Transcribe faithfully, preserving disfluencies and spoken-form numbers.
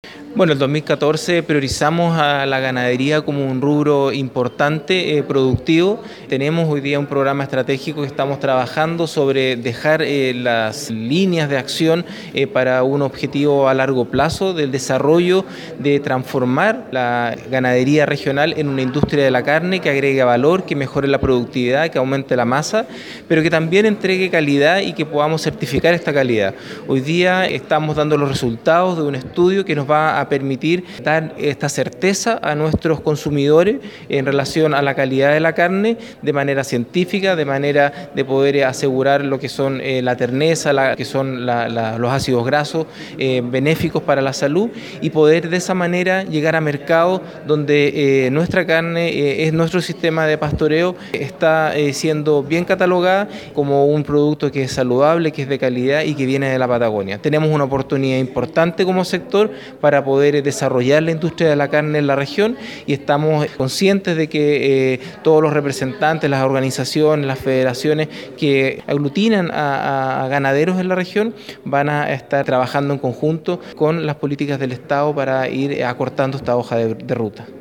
Bueno, el dos mil catorce priorizamos a la ganadería como un rubro importante, eh, productivo. Tenemos hoy día un programa estratégico que estamos trabajando sobre dejar eh, las líneas de acción eh, para un objetivo a largo plazo del desarrollo de transformar la ganadería regional en una industria de la carne que agregue valor, que mejore la productividad, que aumente la masa, pero que también entregue calidad y que podamos certificar esta calidad. Hoy día estamos dando los resultados de un estudio que nos va a permitir dar esta certeza a nuestros consumidores en relación a la calidad de la carne de manera científica, de manera de poder asegurar lo que son eh, la terneza, la, que son la, la, los ácidos grasos eh, benéficos para la salud y poder de esa manera llegar a mercados donde eh, nuestra carne, eh, es nuestro sistema de pastoreo, está eh, siendo bien catalogada como un producto que es saludable, que es de calidad y que viene de la Patagonia. Tenemos una oportunidad importante como sector para poder desarrollar la industria de la carne en la región y estamos conscientes de que eh, todos los representantes, las organizaciones, las federaciones que aglutinan a, a ganaderos en la región van a estar trabajando en conjunto con las políticas del Estado para ir acortando esta hoja de, de ruta.